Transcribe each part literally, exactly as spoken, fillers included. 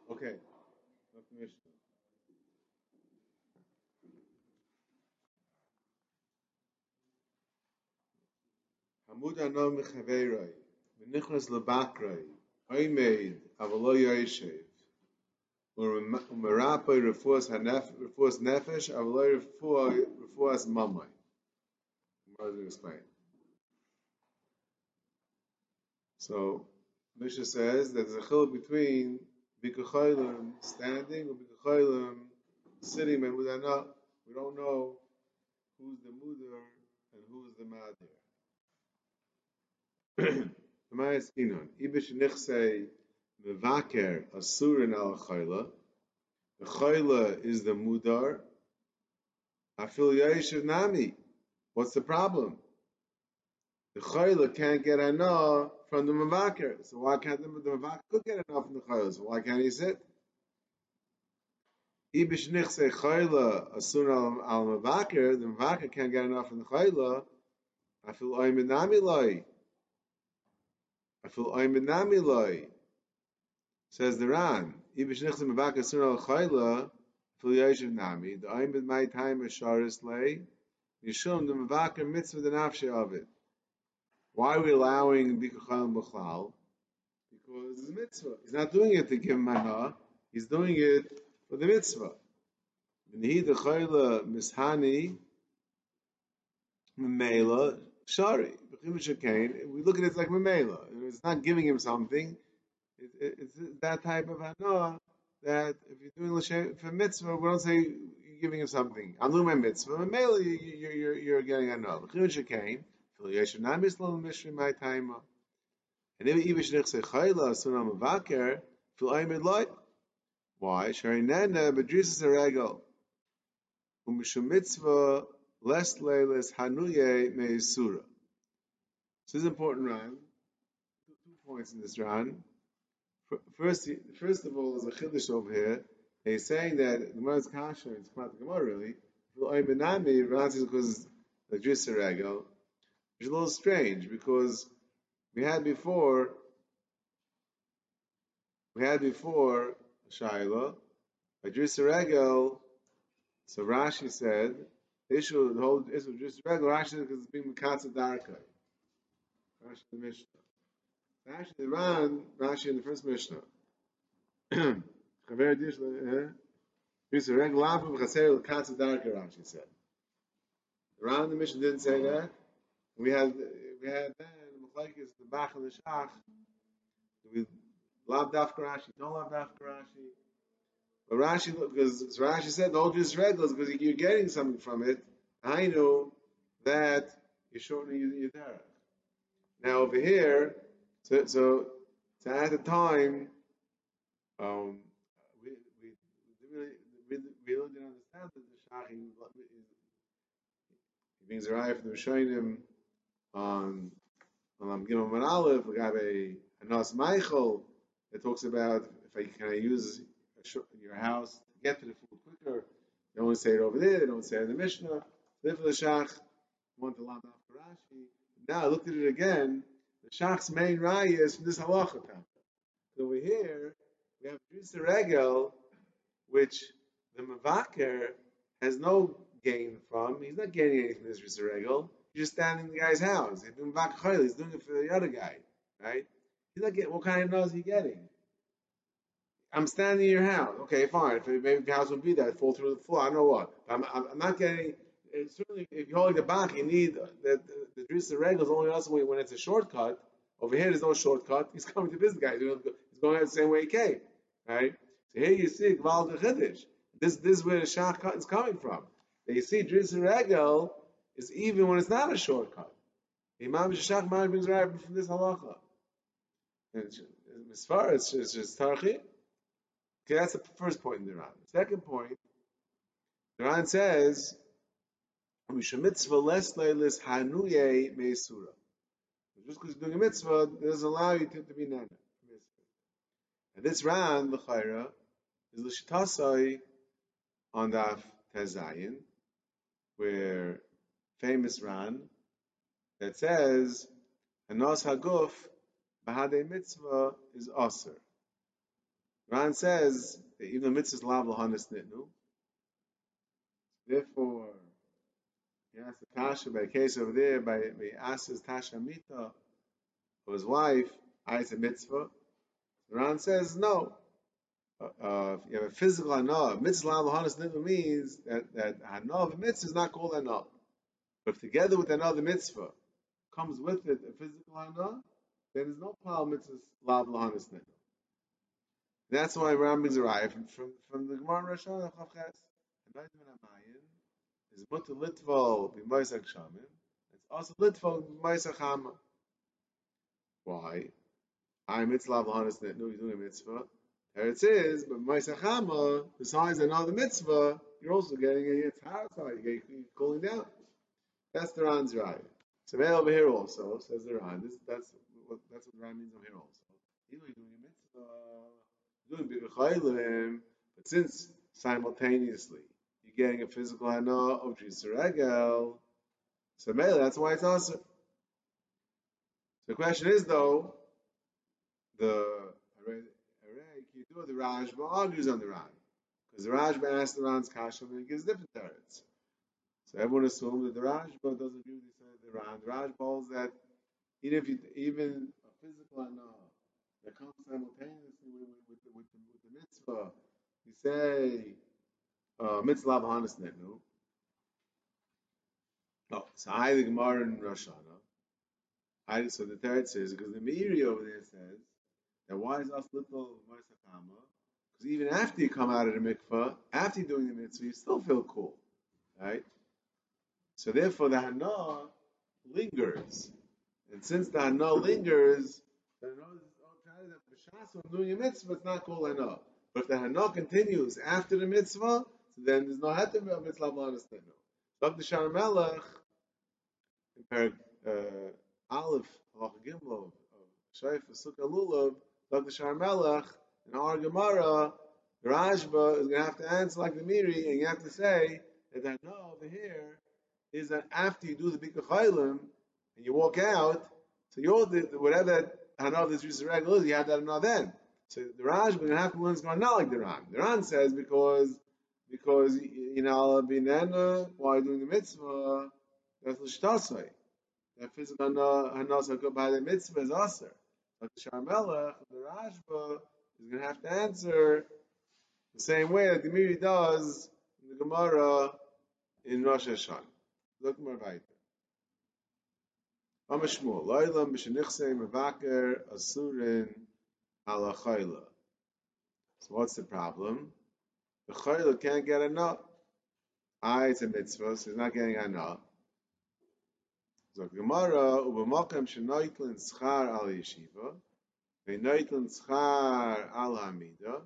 Okay. Not the Mishnah. Hamud ano mechaveiroi, v'nichnas lebakroi, oimeid, avalo yoshev, u'merapoi refuas hanef, refuas nefesh, avalo refuas mamai. Gemara doesn't explain. So, Mishnah says that there's a chiluk between bikucholim standing or bikucholim sitting. And we don't know, we don't know who's the mudar and who's the madir. Gemara Skinon, Ibish nichsei mevaker asurin al chayla. The chayla is the mudar. Afil yeshiv nami. What's the problem? The chayla can't get anah from the mevaker. So why can't the, the mevaker could get anah from the chayla? So why can't he sit? Ibish nichsei chayla asurin al mevaker. The mevaker can't get enough from the chayla. Afil oyim nami loy. Afil oyim nami loy. Says the Ran, Ibish nichsei mevaker asurin al chayla. Afil yeshiv nami. The oyim in my time is sharis lay. Yishum the mevaker mitzvah the nafshe of it. Why are we allowing bikuchalim b'chlal? Because it's a mitzvah. He's not doing it to give mana. He's doing it for the mitzvah. V'nihi d'chayla mishani memela shari. B'chim shekain. We look at it like memela. It's not giving him something. It, it, it's that type of hana that if you're doing l'shem for mitzvah, we don't say you're giving him something. I'm doing my mitzvah. Memela, you, you, you're you're getting hana. B'chim shekain. And if even Ibish Nechse Chayla Sunam Mavaker, Phil Aymed Light. Why? Sharinana Bedrisis Aregal. Umishum Mitzvah Les Leiles Hanuye Meisura. This is important, Ran. Two points in this Ran. First, first of all, there's a chiddush over here. He's saying that the Gemara's kasha, it's not the Gemara really. Phil Aymed Nami, Ran says because the Bedrisis Aregal. Which is a little strange because we had before, we had before Shaila, Adris Regel. So Rashi said, the issue, the whole issue of Adris Regel, Rashi said because it's being Mikatza Darkai. Rashi the Mishnah. Rashi the Ran, Rashi in the first Mishnah. Chaver Dish, Adris Regel, Lafim Chaser Mikatza Darkai, Rashi said. The Ran the Mishnah didn't say that. We had we had then Machlekes the Bach and the Shach. We love Daf Rashi, don't love Daf Rashi. But Rashi, because Rashi said the whole just regulars because you're getting something from it. I know that you're shortening your, your derech. Now over here, so so, so at the time, um, we we really we, we really didn't understand that the Shach he, he brings a raya from the Rishonim. On on Gimel Man Aleph, we have a Anas Michael that talks about if I can I use your house to get to the food quicker. They don't say it over there. They don't say it in the Mishnah. Therefore, the Shach want to lam after Rashi. Now I looked at it again. The Shach's main raya is from this halacha. So over here we have Drisa Regel, which the Mavaker has no gain from. He's not gaining anything from this Drisa Regel. He's just standing in the guy's house. He's doing back chayil. He's doing it for the other guy, right? He's not getting. What kind of nose is he getting? I'm standing in your house. Okay, fine. If maybe the house would be there, I'd fall through the floor. I don't know what. I'm, I'm, I'm not getting. Certainly, if you're holding the back, you need the the, the drisa regel is only also when it's a shortcut. Over here, there's no shortcut. He's coming to visit the guy. He's going out the same way he came, right? So here you see Gval the Chiddush. This this is where the shach is coming from. And you see drisa regel is even when it's not a shortcut. The Imam Shach Mar brings right from this halacha. And as far as it's just tarchi, okay, that's the first point in the Ran. The second point, the Ran says, "Misha mitzvah les leilis hanuye meisura." Just because you're doing a mitzvah doesn't allow you to, to be nana. And this Ran, the Chayra, is l'shitasai on Daf Tezayin, where famous Ran that says Hanas Haguf Bahadei Mitzvah is Aser. Ran says that even the mitzvah is lav lahanis nitnu. Therefore, he asked the Kasha by a case over there by by Asa's Tasha Mita of his wife, I it's a mitzvah. Ran says no. Uh, uh, if you have a physical hana, mitzvah lav lahanis nitnu means that that hana of a mitzvah is not called hana. But if together with another mitzvah comes with it a physical hana, then there's no problem mitzvah lav lahanis nitnu. That's why Ram brings a raya from, from, from the Gemara in Rosh Hashanah Chavches. Is mutter litval b'moisach shamin. It's also litval b'moisach hama. Why? I mitzvah lahanis nitnu. You're doing a mitzvah. There it is, but b'moisach hama. Besides another mitzvah, you're also getting a yitzhar. You're getting cooling down. That's the Ran's raya. So then over here also says the Ran. This that's what that's what Ran means over here also. Either you're doing a mitzvah. Doing bigger chaylim, but since simultaneously you're getting a physical hana of Jisregel, so maybe that's why it's also. So the question is though, the you do the Rashba argues on the Ran, because the Rashba asks the Ran's kasha and he gives different teretz. So everyone assumes that the Rashba doesn't agree with the Ran. The Rashba holds that even if you, even a physical hana that comes simultaneously with, with, with, with, the, with the mitzvah. You say uh, mitzvah lav lahanis nitnu. Oh, so I the Gemara in Rosh Hashanah. I so the third says because the Meiri over there says that why is us little moisakama? Because even after you come out of the mikvah, after you're doing the mitzvah, you still feel cool, right? So therefore the hana lingers, and since the hana lingers, the hana is I'm doing a mitzvah, it's not called hana. But if the hana continues after the mitzvah, so then there's no heter of mitzvah lahanis nitnu. Doctor Shar Melech, in Perek uh, Aleph, Halach Gimel, of Shaif Sukkah Lulav, Doctor Shar Melech, in our Gemara, the Rashba is going to have to answer like the Miri, and you have to say that the hana over here is that after you do the Bikkur Chaylim, and you walk out, so you're the, whatever that hana this Yisrael is, you have that hana then. So the Rashba is going to have to learn it's going not like the Ran. The Ran says because because you know binana while doing the mitzvah that's l'shtasei. That physical hana hana by the mitzvah is aser. But the Sharmelech, the Rashba is going to have to answer the same way that the Miri does in the Gemara in Rosh Hashanah. Look more weiter. Amashmul loylam b'shenichsei mevaker asurin ala chayla. So what's the problem? The chayla can't get a nut. Ah, it's a mitzvah, so he's not getting a nut. So Gemara u'b'makom shenoitlin schar al yeshiva v'noitlin schar al hamida.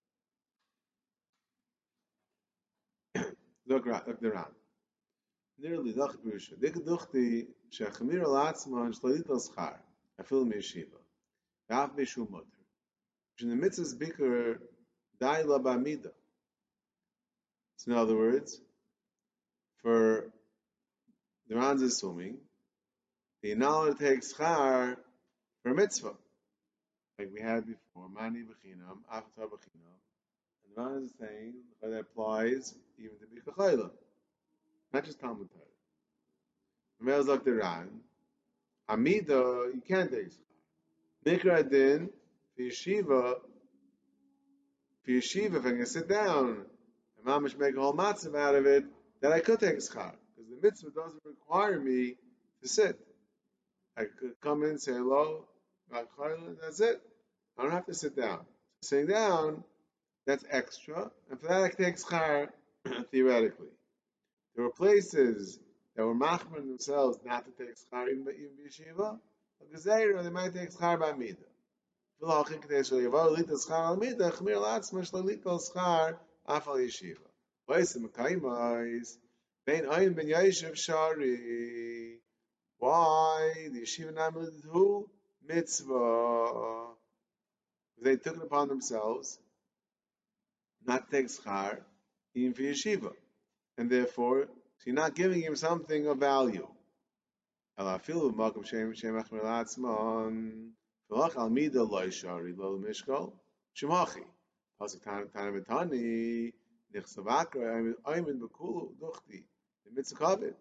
Look, look the Ran. Nearly dach b'rusha. Dik duchti shechmir al atzman shlolit al schar afil miyeshiva. V'af b'shul moter. In the mitzvah's bikkur dai la b'amida. So in other words, for the Ran's assuming the analogy takes schar for mitzvah, like we had before, mani b'chinam, after b'chinam, and the Ran is saying that applies even to bikkur chayla, not just Talmud Torah. Ramel's like the Ran, amida you can't take schar. Mikra din for yeshiva, for yeshiva if I can sit down and mamish make a whole matzav out of it, then I could take schar because the mitzvah doesn't require me to sit. I could come in, say hello, that's it. I don't have to sit down. Sitting down, that's extra, and for that I can take schar theoretically. There were places that were machmer themselves not to take schar even by yeshiva. A gezeira, they might take schar by mida. V'lachik teisha yavah lita schar al mida chmir latzma shlalita schar afal yeshiva. V'ysim mekaymais bein ayin ben yeshiv shari. Why the yeshiva not to who mitzvah? They took it upon themselves not to take schar even for yeshiva, and therefore so you're not giving him something of value. Elafilu makom shem shem achmer latzman v'lach al mida lo yishari lo mishkal shemachi. Also Tana Tana Betani, Nichsavakra, Ayman Bakulu Duchti, the mitzvah covet.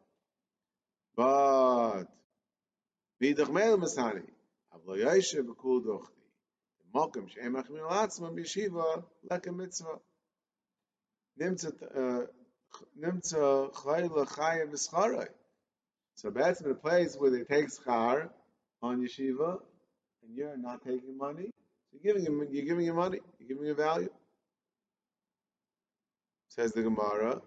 But Vidach Mel Masani, Avlo Yoshe Bakulu Duchti. Malcolm Shemach Min Alatzma Bishiva, like a mitzvah. Nimtza Nimtza Chayla Chaya V'Scharai. So that's in a place where they take schar on yeshiva, and you're not taking money. So you're giving him, you're giving him money, you're giving him value. Says the Gemara,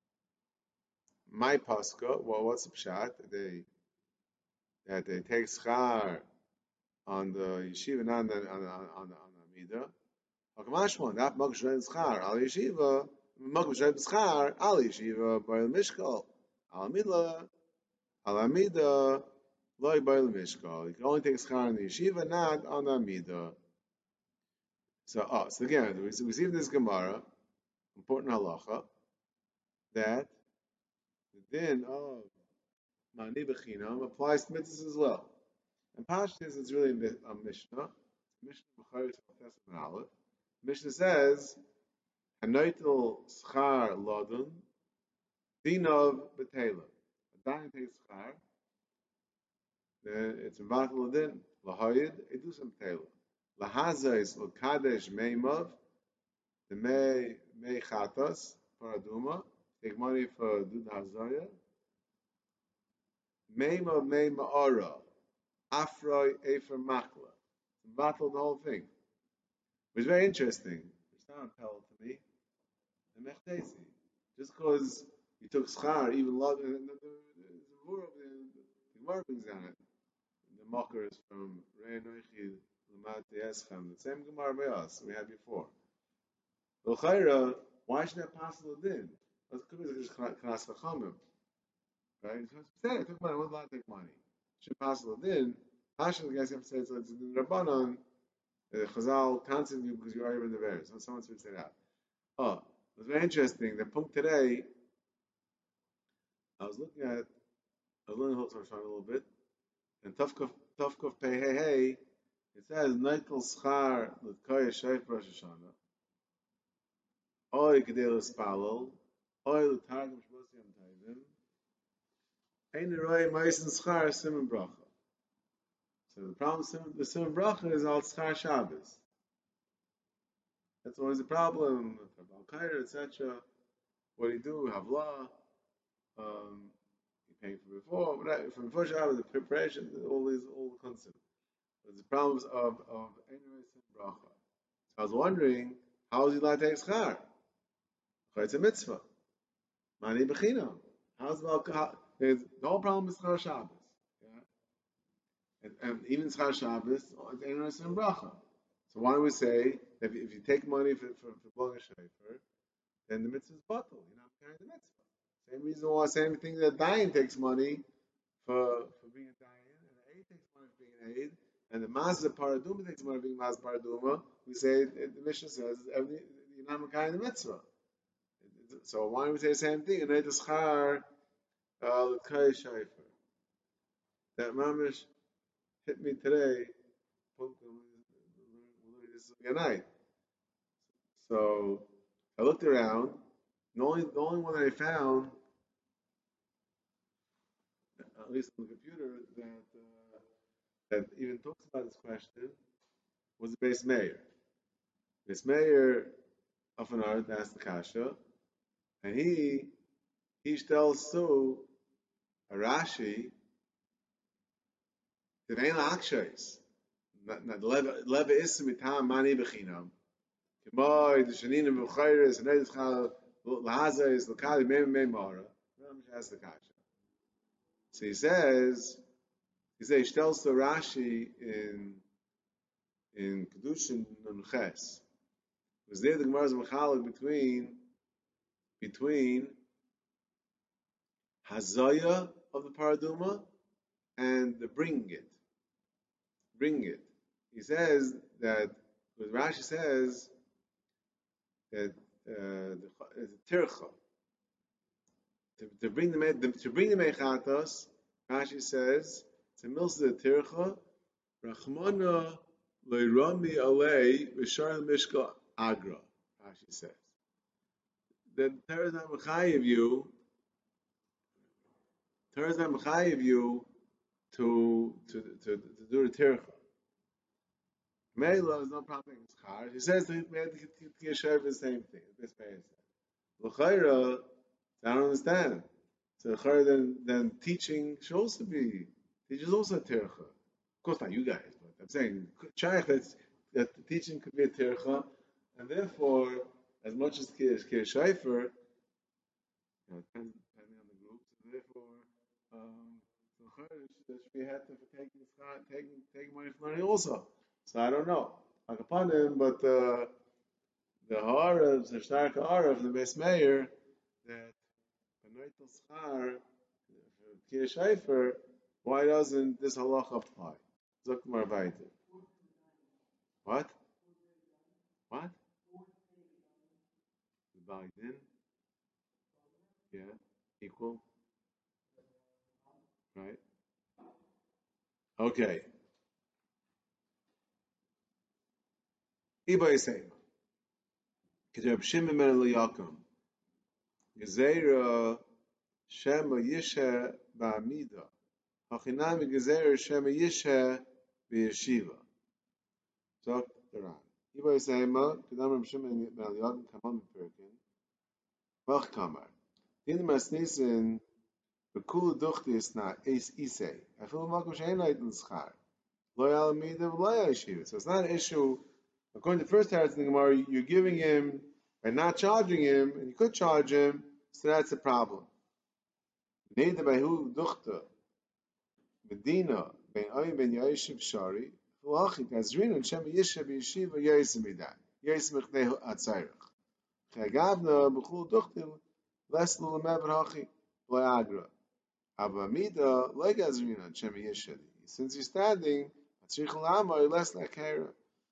my pascha. Well, what's the pshat? That they that they take schar on the yeshiva, not on the on the on the, on the midah. Hakamashmon, not magshem schar al yeshiva, magshem schar al yeshiva by the mishkal al midah. Alamida, loy ba'il mishkal. You can only take schar on the yeshiva, not on the amida. So, oh, so again, we see in this Gemara, important halacha, that the din of mani b'chinam applies to mitzvahs as well. And Pashtus is really a Mishnah. Mishnah B'charis Testament Aleph. Mishnah says, Hanoitel schar lodun, dinov b'tela. Dayan takes schar, then it's invatal din, lahayid, edusam tela. Lahazais l'kadesh meimav, the mei, mei chatas, paraduma, take money for dud hazaya. Meimav mei ma'ara, afroi efer makla. Invatal the whole thing. Which is very interesting. It's not a tell to me. The mechtesi. Just because you took schar, even lot, the Gemara brings down it. The mocker is from Rei Noichi Lamati Eschem, the same Gemara by us we had before. L'chayra, why should that pass the din? Because it could be just knas v'chamim, right? So instead, I took money. I wasn't allowed to take money. Should pass the din. Hashem, the guys have to say it's in the Rabbanon. The Chazal cancels you because you are in the verse. So someone should say that. Oh, it was very interesting. The punkt today, I was looking at, I was learning Hilchot Shana a little bit, and Tavkov Tavkov Pei Hey Hey, it says Neikel Schar L'Tkaya Sheif Rosh Hashanah, Oy Kedei L'Spalel, Oy L'Targum Shmos Yom Tovim, Ein Roi Meisen Schar Simon Bracha. So the problem with the Simon Bracha is all Schar Shabbos. That's always a problem. Al Qaeda, et cetera. What do you do? Havlah. Um, you paying for before, but from before Shabbos, the preparation, all these, all the concepts. But the problems of of anyways and bracha. So I was wondering, how is he allowed to take schar? It's a mitzvah. Mani b'chinam. How's the the whole problem is schar Shabbos, yeah, and, and even schar Shabbos, it's anyways and bracha. So why do we say that if, if you take money for for, for blowing a shofar, then the mitzvah is bottled? You're not carrying the mitzvah. Same reason why, same thing that Dayan takes money for, for being a Dayan, and the Aid takes money for being an Aid, and the Mazda Paraduma takes money for being Mazda Paraduma. We say, the Mishnah says, you're not carrying the mitzvah. So why don't we say the same thing? And it's schar l'kay shayfer. That mamish hit me today. This night. So I looked around. The only, the only one that I found, at least on the computer, that uh, that even talks about this question was the Beis Meir. Beis Meir often asked the kasha, and he he tells so a Rashi that ain't akshais. Not leva isim itam mani bechinam. K'moy the shaninim b'chayres and edus chal. Lahaza is Lakali Mem Memara. That's the kasha. So he says, he says, he tells to Rashi in in Kedushin Nunches. Was there the Gemara's Mechalek between between Hazaya of the Paraduma and the bring it. Bring it. He says that, because Rashi says that Uh, the, the tircha to, to bring the, the to bring the mechatos. Rashi says to milsa the tircha rachmana leirami alei v'shar mishka agra. Rashi says. Then Torah is not mechayiv you. Torah is not mechayiv you to to to, to do the tircha. Meila is no problem in schar. He says that we had to get shayv the same thing. This man said. L'chayra, I don't understand. So l'chayra then then teaching should also be teachers also a tircha. Of course not you guys, but I'm saying shaykh that that the teaching could be a tircha, and therefore as much as kir kir shayfer, you know, depending, depending on the group. So therefore, um, l'chayra that should be had to for taking schar, taking taking money from money also. So I don't know. Like upon him, but uh, the Harav, the Stark Harav, the Beis Meir, that Benoitel Schar, Kir Shaifer, why doesn't this halacha apply? Zokmar Vaiter. What? What? The Bagdin? Yeah, equal. Right? Okay. Iba Yisayim. K'terab Shimon ben Eliyakim. Gezeira Shema Yisha Ba'amida. Hachinami Gezeira Shema Yisha B'yeshiva. Zok the Ran. Iba Yisayim. K'dam Reb Shimon ben Eliyakim Kamon Perkin. Vach Kamar. In Masnisin Bekulu Duchti Isna Eis Isei. I feel Makom Shein Leiten Schar. Lo Yalamida V'lo Yeshiva. So it's not an issue. According to the first Teretz in the Gemara, you're giving him by not charging him, and you could charge him, so that's a problem. Neida Behu Duchta Medina Ben Oy Ben Yeshiv Shari V'lachik Azrin Shem Yisha B'Yeshiva Yeisim Midan Yeisim Echnei Atzayich Chagavna B'chul Duchtim Les Lulamev Hachi V'Agra Abba Mida Leg Azrin Shem Yisha. Since you're standing, Atzrich L'Amar Les L'Akera.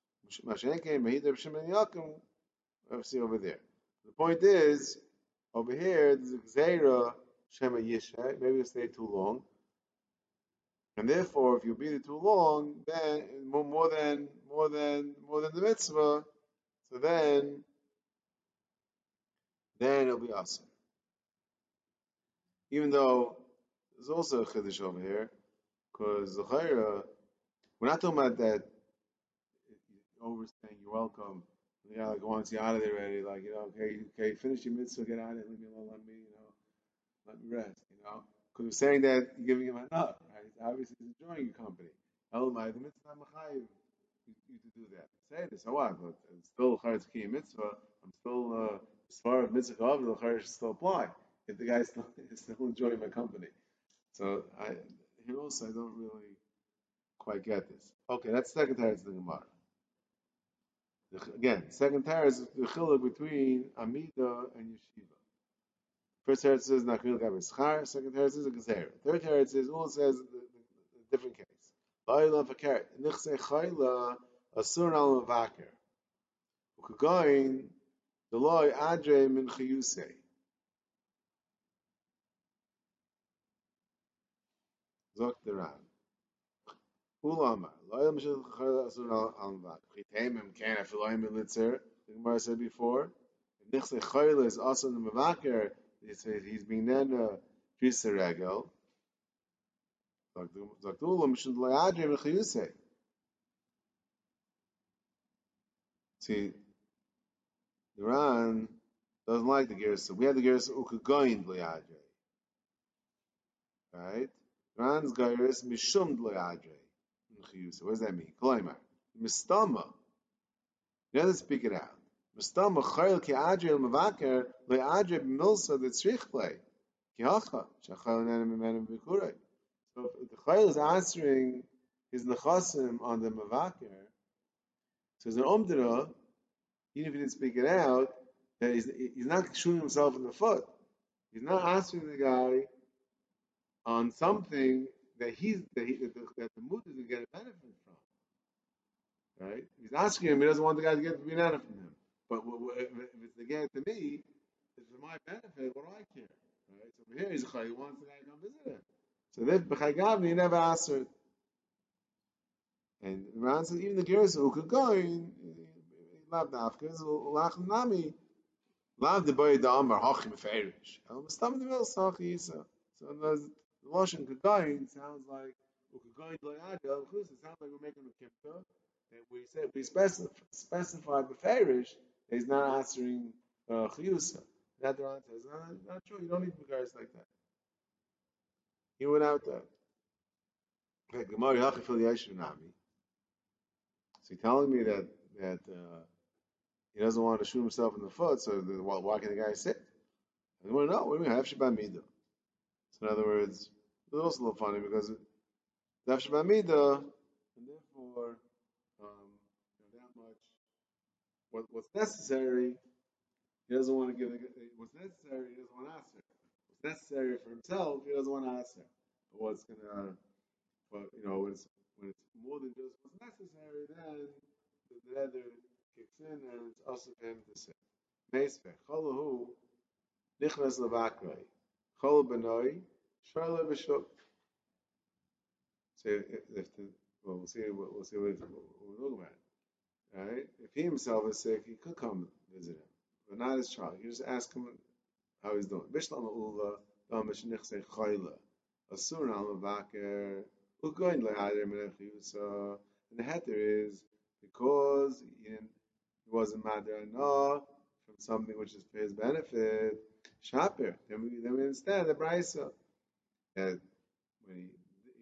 See over there. The point is, over here, there's a Gzeira Shema Yisha. Maybe you stay too long, and therefore, if you beat it too long, then more than more than more than the mitzvah, so then then it'll be awesome. Even though there's also a chiddush over here, because the Chayra, we're not talking about that. Overstaying, you're welcome. Yeah, like once you're out of there already, like, you know, okay, okay, finish your mitzvah, get out of it, leave me alone, let me, you know, let me rest, you know. Because we're saying that you're giving him enough, right? Obviously, he's enjoying your company. Elamai, the mitzvah machayiv you, you to do that. Say this, so what? But it's still charetz kiyum mitzvah. I'm still uh, as far as mitzvah of the charetz should still apply if the guy's still, is still enjoying my company. So I here also I don't really quite get this. Okay, that's the second teretz of the Gemara. Again, second teretz is the chiluk between Amida and Yeshiva. First teretz says Nachil Gabe Schar. Second teretz is a Gezeira. Third teretz is all says the, the, the different case. La'ila Fakert Nichse Chayla Asur Al Mavaker Ukagoin Deloy Adre Min Chayusei. Zok Deran. Ulama. Loyal Mishal Chayla Asur Al Mavaker. Chitemim Kan Afiloim Militzer. The Gemara said before. Nichse Chayla is also the Mavaker. He says he's being then a Trisa Regel. Zaktulam Mishal Adre Min Chayusei. See, the Ran doesn't like the Gersa. We have the Gersa Ukagoin Dlayadre. Right? Ran's Gersa Mishum Dlayadre. What does that mean? Kloimar. Mistama. You have to speak it out. Mistama Chayil Ki Adre El Mavaker Dlayadre B'milsa the Tzrich Play. Ki Hacha. Shachayil Nenem Menem B'kurei. So if the Chayil is answering his Nechasim on the Mavaker, so there's an Omdira, even if he didn't speak it out, that he's, he's not shooting himself in the foot. He's not answering the guy on something that he's that, he, that, the, that the mood doesn't get a benefit from. Right? He's asking him, he doesn't want the guy to get a banana from him. But if it's the guy to me, it's for my benefit, what do I care? Right? So over here, he's a chay, he wants the guy to come visit him. So then, b'chaygav, he never answered. And Ran says, even the Gersa who could go, lav nafkas lach nami lav the boy da amar hachim feirish. El mistam the vel sachi yisa. So the Lashon Kegoyin sounds like Kegoyin loyadel. It sounds like we're making a kippah. And we said we specify specified the feirish. He's not answering uh, chiyusa. That the Ran says not, not true. You don't need guys like that. He went out there. Okay, Gemara hachifil yeshu nami. So he's telling me that that uh, he doesn't want to shoot himself in the foot. So the, why, why can the guy sit? I want to know. What do you mean? Have shabbat midah. So in other words, it's also a little funny because Daf Shabbat Midah, and therefore, um, you know, that much, what, what's necessary, he doesn't want to give, what's necessary, he doesn't want to answer. What's necessary for himself, he doesn't want to answer. But what's going to, but, you know, when it's, when it's more than just what's necessary, then the nether kicks in and it's also for him to say. Meisveh, Cholahu, Nichnas Levakroi, Chol Benoi, Sharle B'Shuk. So if the, well, we'll see, we'll see what, what we're looking at. Right? If he himself is sick, he could come visit him, but not his child. You just ask him how he's doing. Bishlam Ula, Damashnichse Chayla, Asur al Mavaker, Ugoin Lehader Menechiyusa. And the heter is because he, didn't, he wasn't Madar no from something which is for his benefit. Shaper. Then we then we understand the Brisa that when he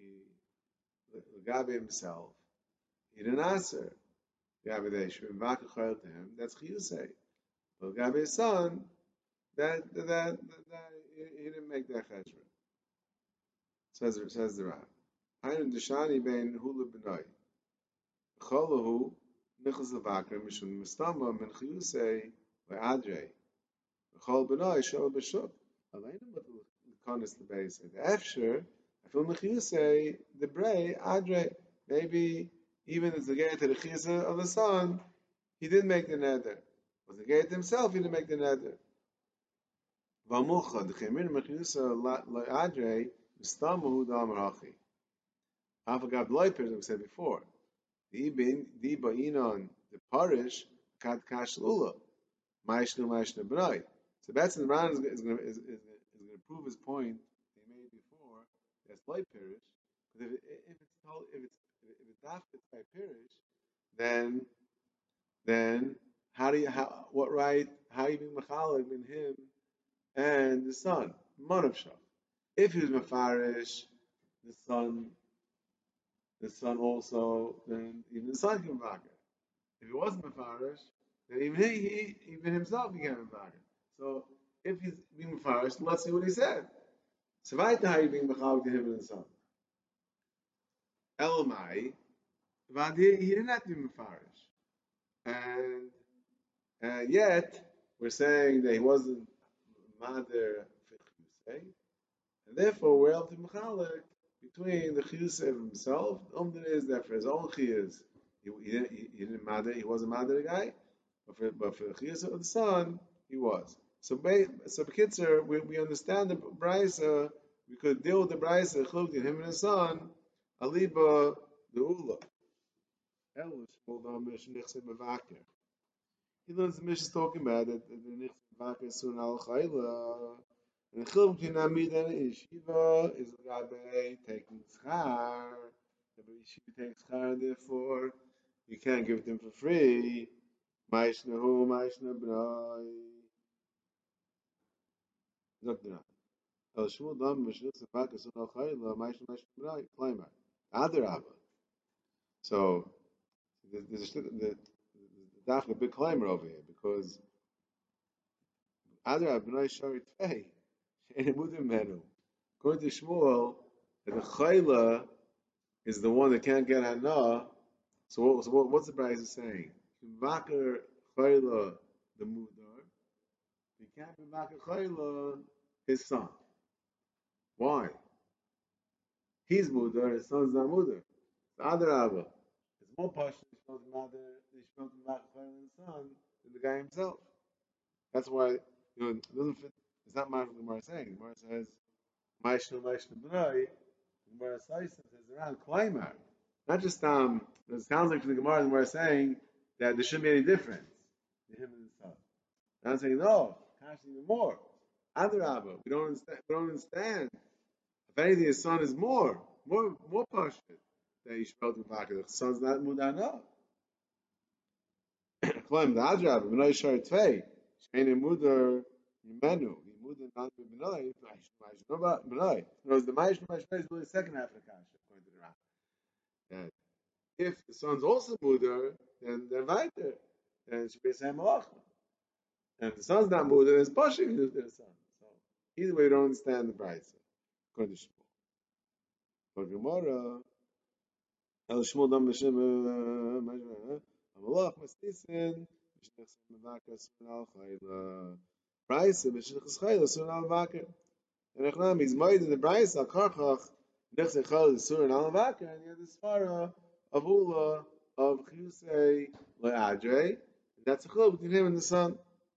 Gabi himself, he didn't answer. Gabi they should to him. That's chiyusay. But Gabi his son, that that, that, that he, he didn't make that cheshbon. Says says the Rav. Hainu deshani ben hula benoi. Cholahu nichlas levakar mishum mistama min chiyusay le'adrei. Chol benoi shol b'shuk. Aleinu what the konis the base said. After From the chiyusay, the bray adre, maybe even as the gate to the chiyusay of the son, he didn't make the neder. But the gate himself, he didn't make the neder. Vamucha the chemin mechiyusay lo adre mistamu damar hachi. Afagab loiper, as we said before, the ibin the ba'inon the parish kad kash lula ma'ishnu ma'ishnu b'nai. So that's the Ran is going to is, is, is going to prove his point he made before. That's light pirish, because if, if it's told, if it's if it's after by pirish, then then how do you how what right how you being machalik in him and the son manav shach? If he was mafarish, the son the son also then even the son can mafarish. If he wasn't mafarish, then even he, he even himself became mafarish. So if he's being mafarish, let's see what he said. So why how you being machalik to him and the son? Elamai, but he, he did not do mafarish, and and yet we're saying that he wasn't mother for chiyusay, and therefore we're able to machalik between the chiyusay of himself. The umdin is that for his own chiyus, he, he didn't he, he didn't mother, he wasn't mother the guy, but for but for the chiyusay of the son, he was. So, so Bekitzer, we, we understand the Brisa. We could deal with the Brisa, Chluk, him and his son, Aliba, the Ula. Elish, Moldam, Nichse Mevakir. He learns the Mishnah talking about it, the Nichse Mevakir, Sun al Chayla. And the Chluk between Amid and Yeshiva is Gabe taking Schar. The Yeshiva takes Schar, therefore, you can't give it them for free. Maishna Hu, Maishna B'nai. Zakdina. El Shmuel Dam Mishnuch Sepak Sun Al Chayla Maishna Maishna B'nai Klaimer Adar Abba. So there's a the daf a big climber over here because Adar Abba B'nai Shari Tvei Shein Emudim Menu. According to Shmuel, that the Chayla is the one that can't get Hana. So what? So what, what's the Brisa saying? Vakar Chayla the Mudar. He can't be Vakar Chayla his son. Why? He's Mudar, his son's not Mudar. The other Abba. It's more partial to Shmuel's mother, Shmuel's mother and his son than the guy himself. That's why, you know, it doesn't fit. It's not what the Gemara is saying. The Gemara says, Maishnu, Maishnu, B'nai. The Gemara says, around Klaimar. Not just, um, it sounds like the Gemara, the Gemara is saying that there shouldn't be any difference. him and his son. And I'm saying, no, Kash even more. Adarabba, we don't understand. We don't understand. If anything, his son is more, more, more pashut that he spelled with Vakir. The son's not mudana. Claim the Adrabba, B'nai Shar Tvei, Shein Mudar Yimenu, Yimudar not B'nai, B'nai, B'nai. Whereas the Maish Mashmei is really the second half of the Kash, according to the Ram. If the son's also Mudar, then they're weiter. Then it should be a Sam Malach. And if the son's not Mudar, then it's Pashik to the son. So either way, you don't understand the price. According to Shmuel. But Gemara, El Shmuel Dam B'Shem Amalach Masnisin B'Shnech Mevaka Sun Al Chayla Price B'Shnech Chayla Sun Al Vakir. And Echnam he's made in the Price Al Karchach Nech Chayla Sun Al Vakir, and he had the Svara of Ula of Chiyusei Le'adre. That's a chiluk between him and the son.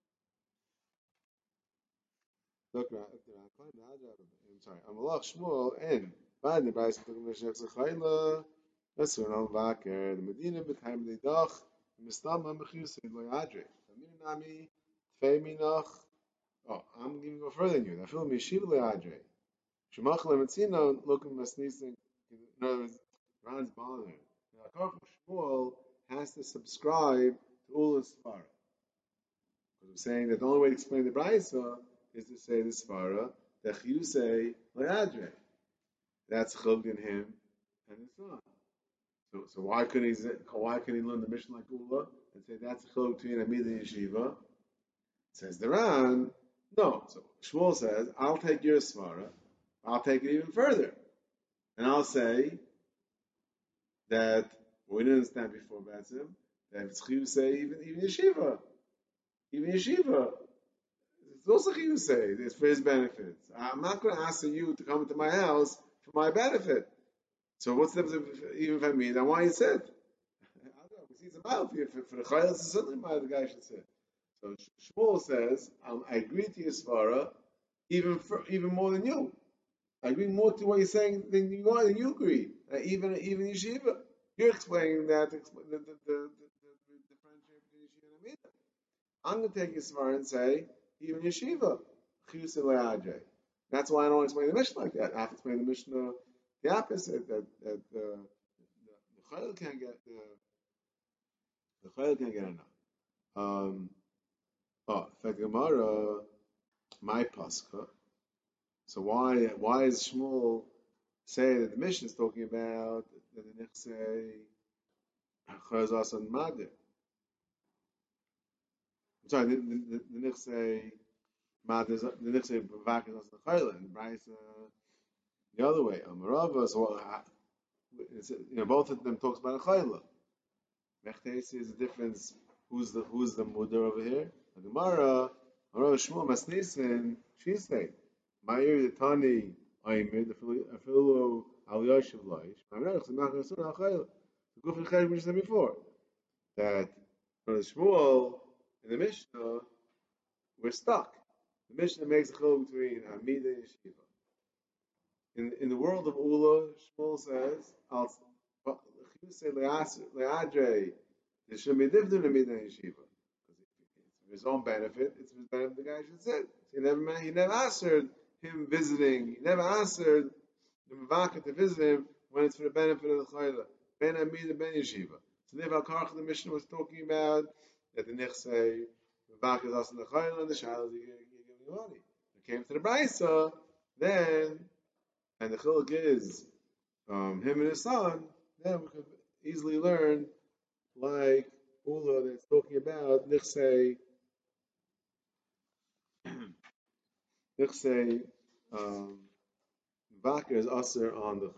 Look, I'm sorry. Amalach Shmuel and by the Price B'Shnech Chayla. That's an al vakir. The Medina b'chaim leidach. Mistam am b'chiyusei loyadre. Aminu nami tfei minach. Oh, I'm going to go further than you. I feel mishiv loyadre. Shemach lemetzina lokum masnising. In other words, Ron's bothering. The Akarach Shmuel has to subscribe to Ula's Sfara. Because I'm saying that the only way to explain the Brisa is to say the Sfara that chiyusei loyadre. That's chiluk in him and his son. So, so why couldn't he? Why couldn't he learn the mission like Ula and say that's a chiluk between Amida and Yeshiva? Says the Ran, no. So Shmuel says, I'll take your svara, I'll take it even further, and I'll say that well, we didn't understand before Batsim that it's chiyusei even even Yeshiva, even Yeshiva. It's also chiyusei. It's for his benefit. I'm not going to ask you to come into my house for my benefit. So what's the difference even if I mean? Then why you said? I don't know. We see it's a mile for, for the chayil. It's certainly mile the guy should say. So Shmuel says, um, I agree to your svara even for, even more than you. I agree more to what you're saying than you are than you agree. Uh, even even yeshiva, you're explaining that the the, the, the, the, the friendship between yeshiva and amida. I'm going to take your svara and say even yeshiva chiyusei le'adrei. That's why I don't explain the Mishnah like that. I have to explain the Mishnah the opposite, that that uh, the chayil can't get the the chayil can't get enough. Um, oh, in fact, Gemara, my pascha. So why why is Shmuel saying that the Mishnah is talking about that the nechsei chayil on madir? I'm sorry, the the, the nechsei madir, the nechsei bavak is also the chayil, and Bryce. The other way, Amarava, so it's, you know, both of them talks about a chayla. Mechtes is the difference. Who's the who's the mudar over here? The Gemara, Amarava Shmuel Masnisin. She said, "Ma'ir the Tani Aimir the Filu Aliyashiv Laish." Ma'irach the Machnasun Al Chayla. The Guf and Chayla we said before that for the Shmuel in the Mishnah we're stuck. The Mishnah makes a chiluk between Amida and Yeshiva. In, in the world of Ula, Shmuel says, "I'll say le'adrei. There should be different than Amida and Yeshiva. It's for his own benefit. It's for his benefit. The guy should sit. He never, he never answered him visiting. He never answered the Mavaka to visit him when it's for the benefit of the Chayla. Ben Amida, Ben Yeshiva. So therefore, Karch the Mishnah was talking about that the Nechsei Mavaka is also the Chayla and the Shalos you give money. It came to the Brisa, then. And the chiluk is um, him and his son, then we could easily learn, like Ula that's talking about Nichsei, Nichsei, um, Vaka is usher on the